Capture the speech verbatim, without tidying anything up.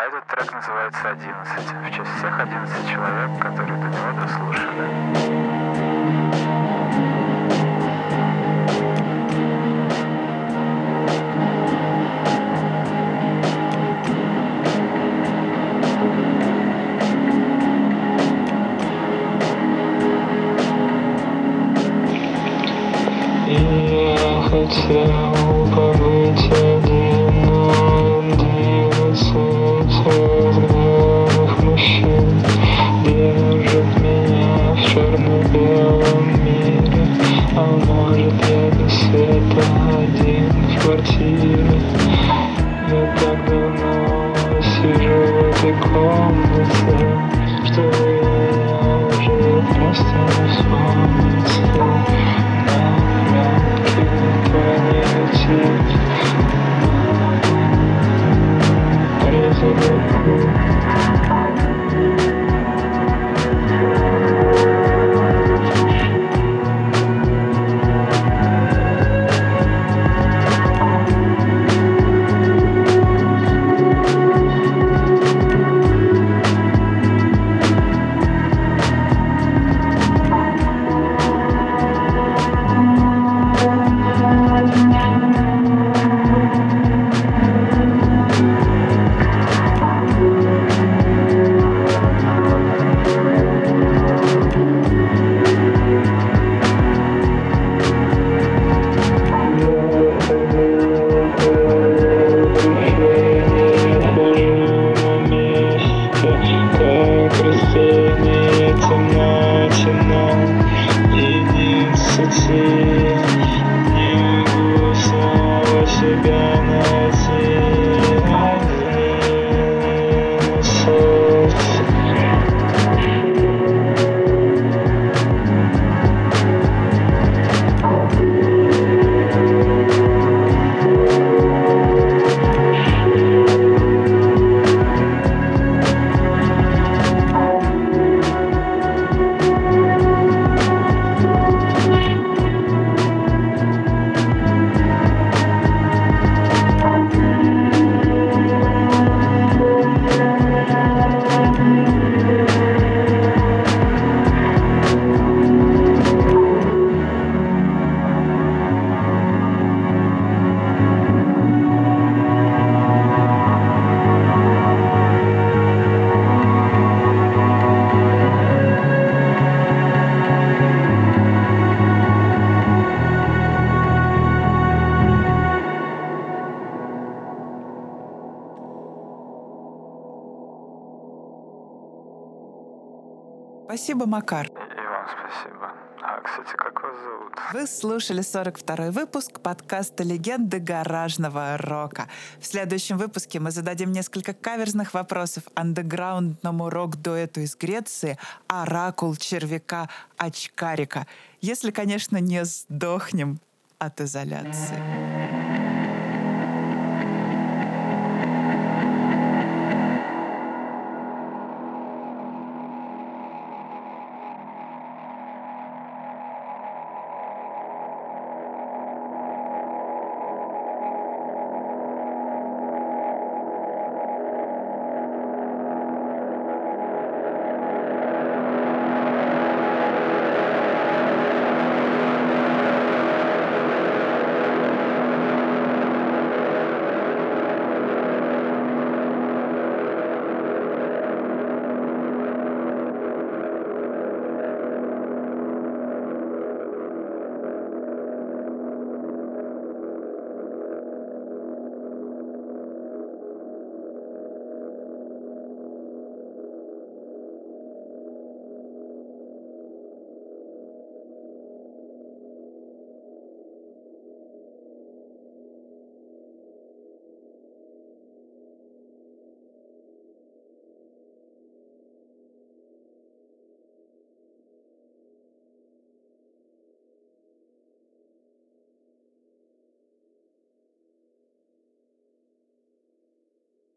А этот трек называется «одиннадцать», в честь всех одиннадцати человек, которые до него дослушали. Хотел побыть один, но двенадцать разных мужчин держат меня в черно-белом мире. А может, я без света один в квартире. Я так давно сижу в этой комнате, что я уже просто не вспомнится. Спасибо, Макар. И вам спасибо. А, кстати, как вас зовут? Вы слушали сорок второй выпуск подкаста «Легенды гаражного рока». В следующем выпуске мы зададим несколько каверзных вопросов андеграундному рок-дуэту из Греции «Оракул червяка Очкарика». Если, конечно, не сдохнем от изоляции.